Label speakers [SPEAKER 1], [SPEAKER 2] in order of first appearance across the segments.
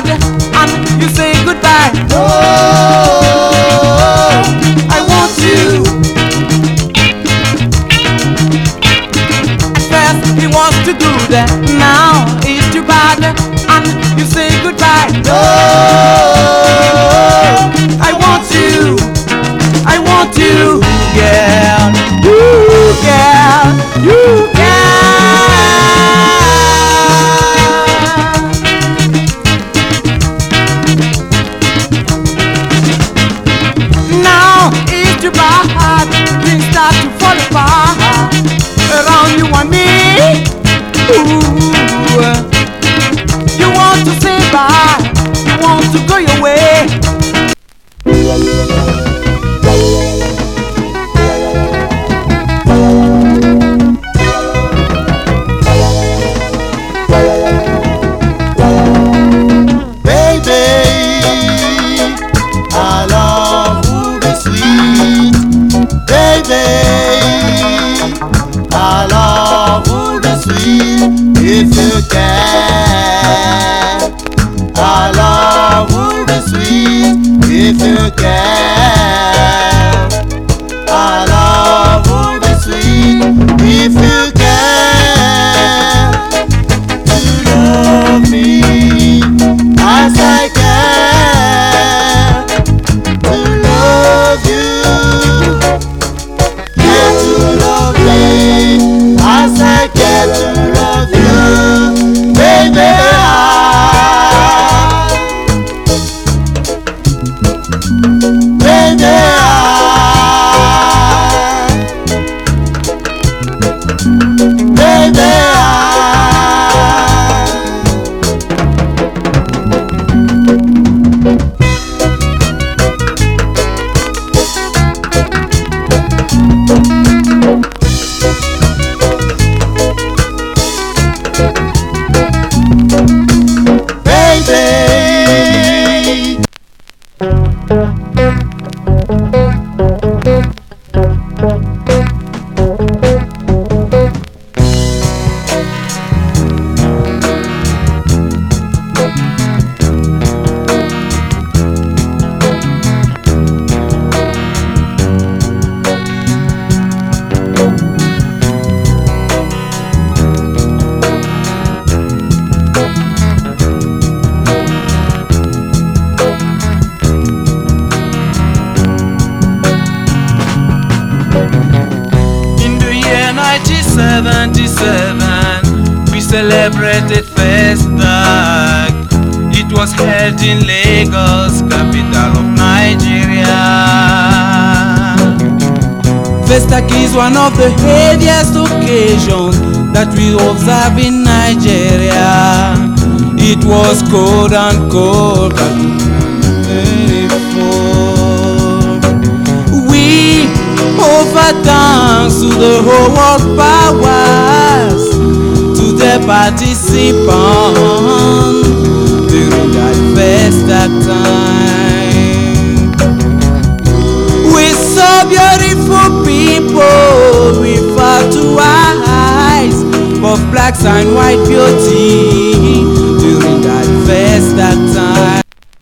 [SPEAKER 1] bad and you say goodbye. No, I want you. First he wants to do that, now it's too bad and you say goodbye. No, I want you. I want you, girl. You, girl. You, girl. Now it's too bad. Things start to fall apart around you and me. Ooh. You want to say bye. You want to go your way.
[SPEAKER 2] If you can, our love will be sweet. If you can, our love will be sweet. If you can, to love me as I can, to love you, can to love me as I can to love you, baby.
[SPEAKER 1] We celebrated Festac. It was held in Lagos, capital of Nigeria. Festac is one of the heaviest occasions that we observe in Nigeria. It was cold and cold, but very full. We offer thanks to the whole world powers, to the participants during that Festac time. We saw beautiful people with our two eyes, both blacks and white beauty during that Festac time.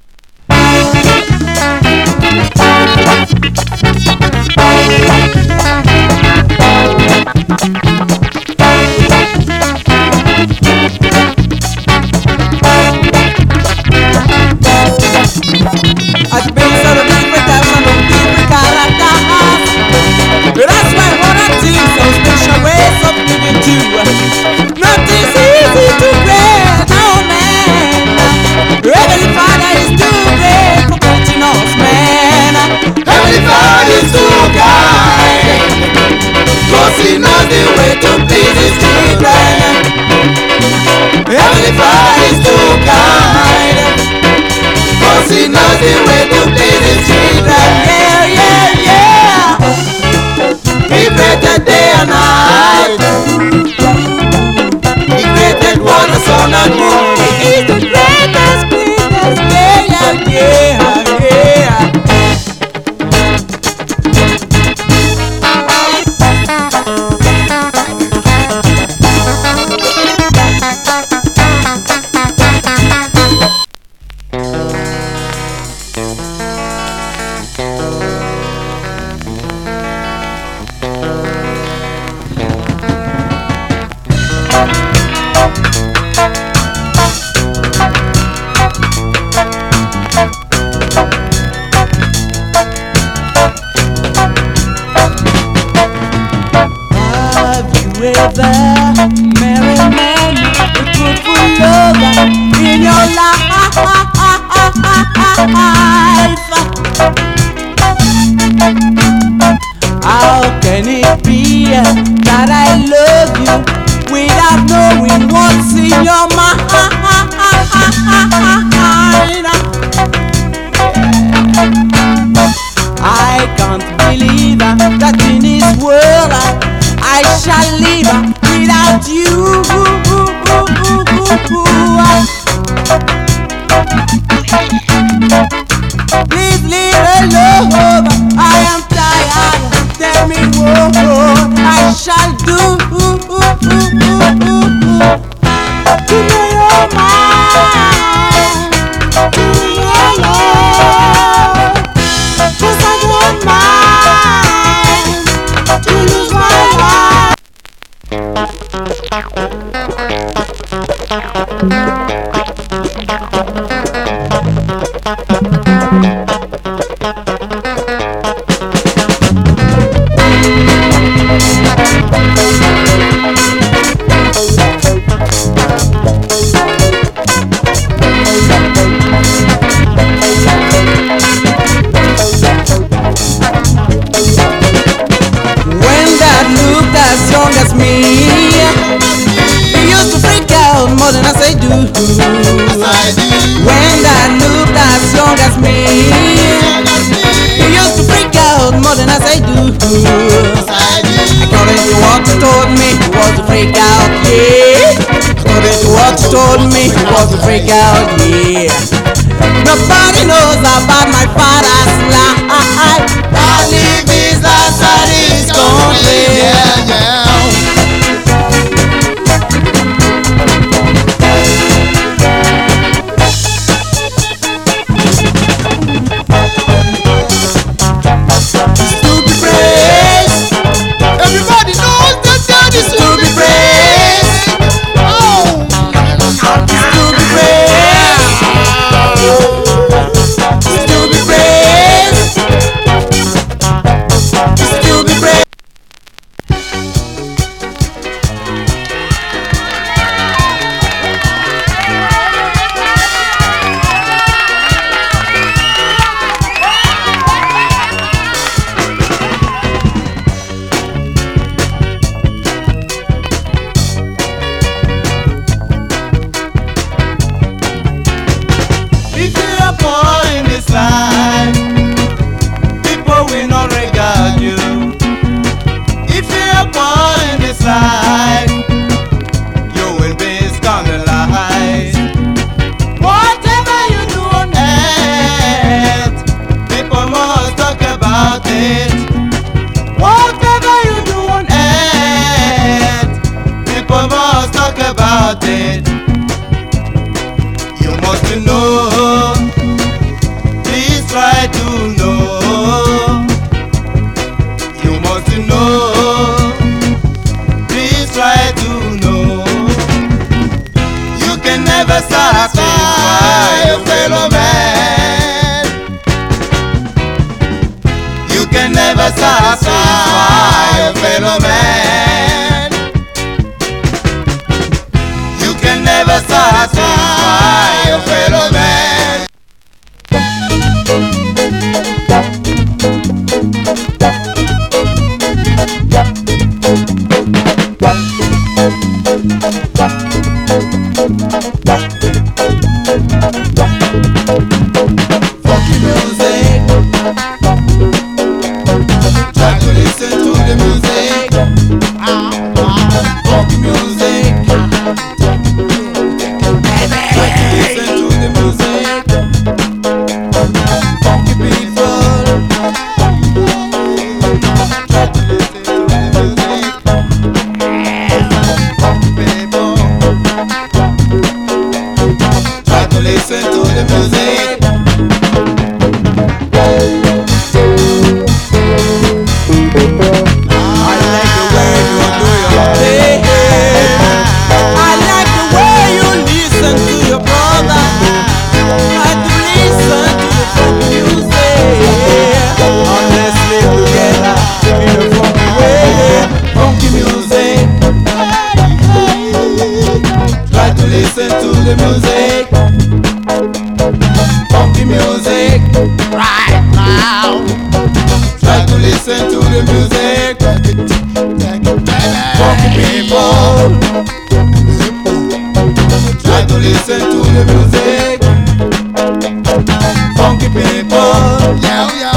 [SPEAKER 1] That's why what I think so special ways of living too. Nothing's easy to bear, no man. Heavenly Father is too great for putting us, man. Heavenly Father is too kind, 'cause He knows the way to please His children. Heavenly Father is too kind, 'cause He knows the way to please His children. Yeah, yeah, yeah. He created day and night. He created water, sun and moon. He is the greatest, yeah, yeah, yeah. brother, merry man, a fruitful lover in your life. How can it be that I love you without knowing what's in your mind? I can't believe that in this world I shall live without you. Please leave alone. I am tired. Tell me what I shall do to know your mind, to your love. 'Cause I don't mind to lose my life. As me, he used to freak out more than I do. When that looked as young as me, he used to freak out more than I do. According to what you told me, he was a freak out, yeah. According to what you told me, he was a freak out, yeah. Nobody knows about my father's life. I live his life at his country. Yeah. People will not regard you. If you're poor in this life, you will be scandalized. Whatever you do on earth, people must talk about it. Whatever you do on earth, people must talk about it. You must know. Try to know. You must know. Please try to know. You can never satisfy your fellow man. You can never satisfy your fellow man. You can never satisfy your fellow man. Funky music. Try to listen to the music. Funky music. Try to listen
[SPEAKER 2] listen to the music. Funky music right now. Try to listen to the music. Funky people. Try to listen to the music. Funky people. Yeah, yeah.